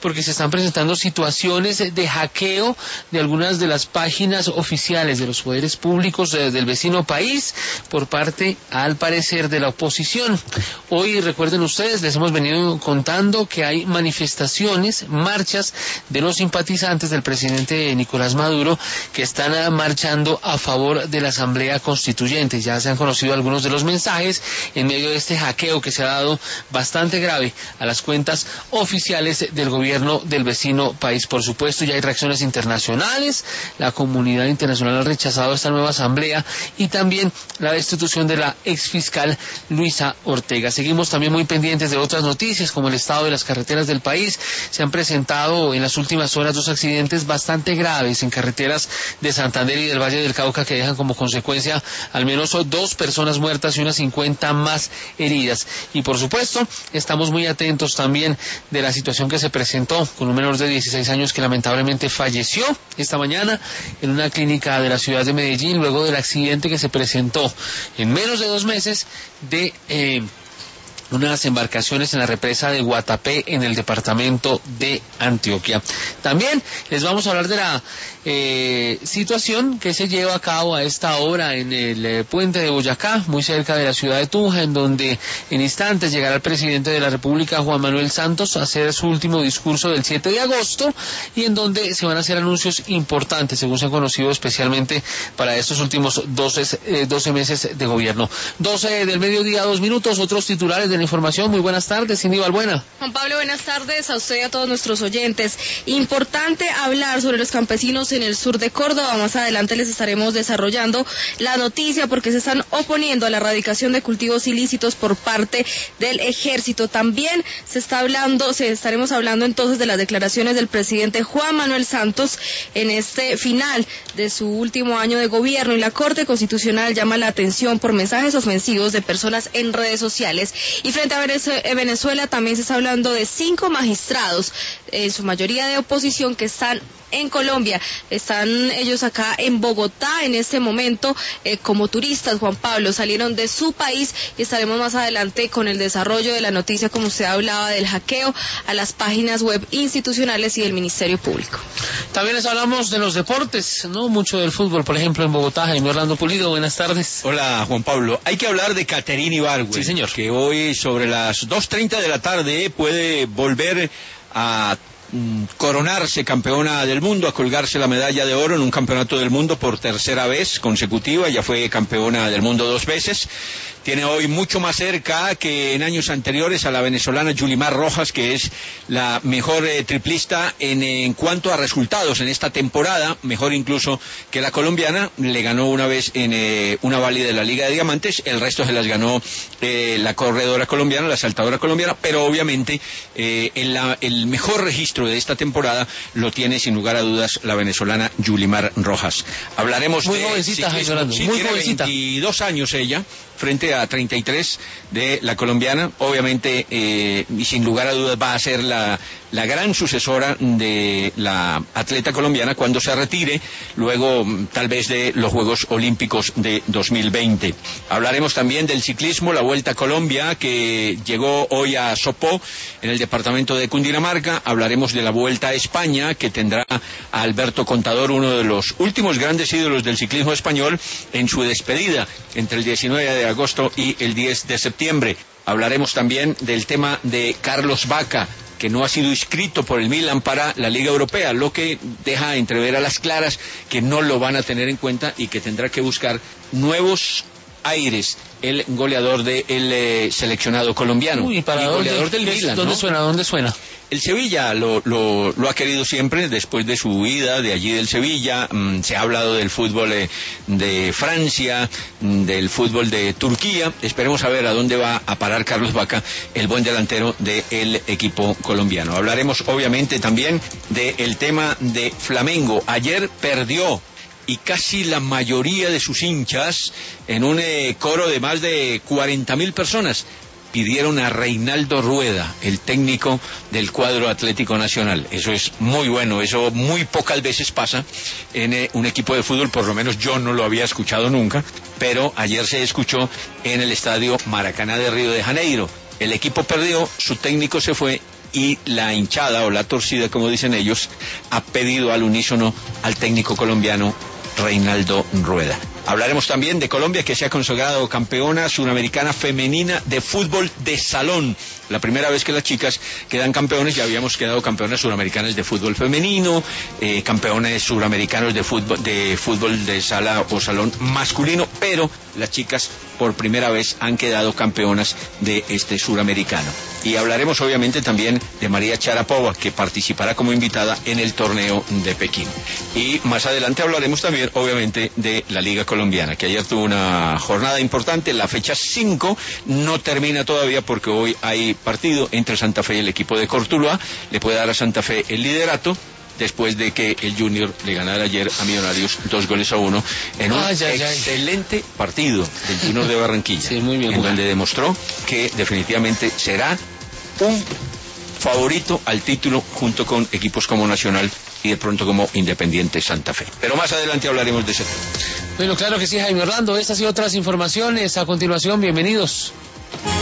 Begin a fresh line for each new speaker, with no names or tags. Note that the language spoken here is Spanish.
porque se están presentando situaciones de hackeo de algunas de las páginas oficiales de los poderes públicos del vecino país por parte, al parecer, de la oposición. Hoy, recuerden ustedes, les hemos venido contando que hay manifestaciones, marchas de los simpatizantes del presidente Nicolás Maduro que están marchando a favor de la Asamblea Constituyente. Ya se han conocido algunos de los mensajes en medio de este hackeo que se ha dado bastante grave a las cuentas oficiales del gobierno del vecino país. Por supuesto, ya hay reacciones internacionales, la comunidad internacional ha rechazado esta nueva asamblea y también la destitución de la exfiscal Luisa Ortega. Seguimos también muy pendientes de otras noticias, como el estado de las carreteras del país. Se han presentado en las últimas horas 2 accidentes bastante graves en carreteras de Santander y del Valle del Cauca que dejan como consecuencia al menos 2 personas muertas y unas 50 más heridas. Y por supuesto, estamos muy atentos también de la situación que se presentó con un menor de 16 años que lamentablemente falleció esta mañana en una clínica de la ciudad de Medellín luego del accidente que se presentó en menos de 2 meses de unas embarcaciones en la represa de Guatapé en el departamento de Antioquia. También les vamos a hablar de la situación que se lleva a cabo a esta hora en el puente de Boyacá, muy cerca de la ciudad de Tunja, en donde en instantes llegará el presidente de la República, Juan Manuel Santos, a hacer su último discurso del 7 de agosto y en donde se van a hacer anuncios importantes, según se han conocido, especialmente para estos últimos 12 meses de gobierno. 12 del mediodía, 2 minutos, otros titulares de la información. Muy buenas tardes, Cindy Balbuena.
Juan Pablo, buenas tardes a usted y a todos nuestros oyentes. Importante hablar sobre los campesinos en el sur de Córdoba. Más adelante les estaremos desarrollando la noticia porque se están oponiendo a la erradicación de cultivos ilícitos por parte del ejército. También estaremos hablando entonces de las declaraciones del presidente Juan Manuel Santos en este final de su último año de gobierno, y la Corte Constitucional llama la atención por mensajes ofensivos de personas en redes sociales. Y frente a Venezuela también se está hablando de 5 magistrados, en su mayoría de oposición, que están en Colombia. Están ellos acá en Bogotá en este momento como turistas. Juan Pablo, salieron de su país y estaremos más adelante con el desarrollo de la noticia, como usted hablaba, del hackeo a las páginas web institucionales y del Ministerio Público.
También les hablamos de los deportes, no mucho del fútbol, por ejemplo en Bogotá. Jaime Orlando Pulido, buenas tardes.
Hola, Juan Pablo. Hay que hablar de Caterine Ibargüen,
sí, señor,
que hoy sobre las 2:30 de la tarde puede volver a coronarse campeona del mundo, a colgarse la medalla de oro en un campeonato del mundo por 3ª vez consecutiva. Ya fue campeona del mundo 2 veces. Tiene hoy mucho más cerca que en años anteriores a la venezolana Yulimar Rojas, que es la mejor triplista en cuanto a resultados en esta temporada, mejor incluso que la colombiana. Le ganó una vez en una válida de la Liga de Diamantes, el resto se las ganó la corredora colombiana, la saltadora colombiana, pero obviamente el mejor registro de esta temporada lo tiene sin lugar a dudas la venezolana Yulimar Rojas. Hablaremos
muy
de
jovencita,
ciclismo. Sí,
muy
tiene
jovencita.
22 años ella, frente a 33 de la colombiana. Obviamente, y sin lugar a dudas va a ser la gran sucesora de la atleta colombiana cuando se retire, luego tal vez de los Juegos Olímpicos de 2020. Hablaremos también del ciclismo, la Vuelta a Colombia, que llegó hoy a Sopó, en el departamento de Cundinamarca. Hablaremos de la Vuelta a España, que tendrá a Alberto Contador, uno de los últimos grandes ídolos del ciclismo español, en su despedida entre el 19 de agosto y el 10 de septiembre. Hablaremos también del tema de Carlos Vaca, que no ha sido inscrito por el Milan para la Liga Europea, lo que deja entrever a las claras que no lo van a tener en cuenta y que tendrá que buscar nuevos aires el goleador del seleccionado colombiano.
Uy, ¿para
y
dónde,
goleador del Milan,
¿dónde
¿no?
suena? ¿Dónde suena?
El Sevilla lo ha querido siempre después de su huida de allí del Sevilla. Se ha hablado del fútbol de Francia, del fútbol de Turquía. Esperemos a ver a dónde va a parar Carlos Vaca, el buen delantero del equipo colombiano. Hablaremos obviamente también del tema de Flamengo. Ayer perdió, y casi la mayoría de sus hinchas, en un coro de más de 40.000 personas, pidieron a Reinaldo Rueda, el técnico del cuadro Atlético Nacional. Eso es muy bueno, eso muy pocas veces pasa en un equipo de fútbol, por lo menos yo no lo había escuchado nunca, pero ayer se escuchó en el estadio Maracaná de Río de Janeiro. El equipo perdió, su técnico se fue y la hinchada o la torcida, como dicen ellos, ha pedido al unísono al técnico colombiano Reinaldo Rueda. Hablaremos también de Colombia, que se ha consagrado campeona suramericana femenina de fútbol de salón. La primera vez que las chicas quedan campeones. Ya habíamos quedado campeonas suramericanas de fútbol femenino, campeones suramericanos de fútbol de sala o salón masculino, pero las chicas por primera vez han quedado campeonas de este suramericano. Y hablaremos obviamente también de María Sharapova, que participará como invitada en el torneo de Pekín. Y más adelante hablaremos también obviamente de la Liga Colombiana, que ayer tuvo una jornada importante. La fecha 5 no termina todavía porque hoy hay partido entre Santa Fe y el equipo de Cortuluá. Le puede dar a Santa Fe el liderato después de que el Junior le ganara ayer a Millonarios 2-1 en un excelente partido del Junior de Barranquilla,
sí, muy bien,
en donde demostró que definitivamente será un favorito al título junto con equipos como Nacional y de pronto como Independiente Santa Fe. Pero más adelante hablaremos de ese tema.
Bueno, claro que sí, Jaime Orlando. Estas y otras informaciones a continuación. Bienvenidos.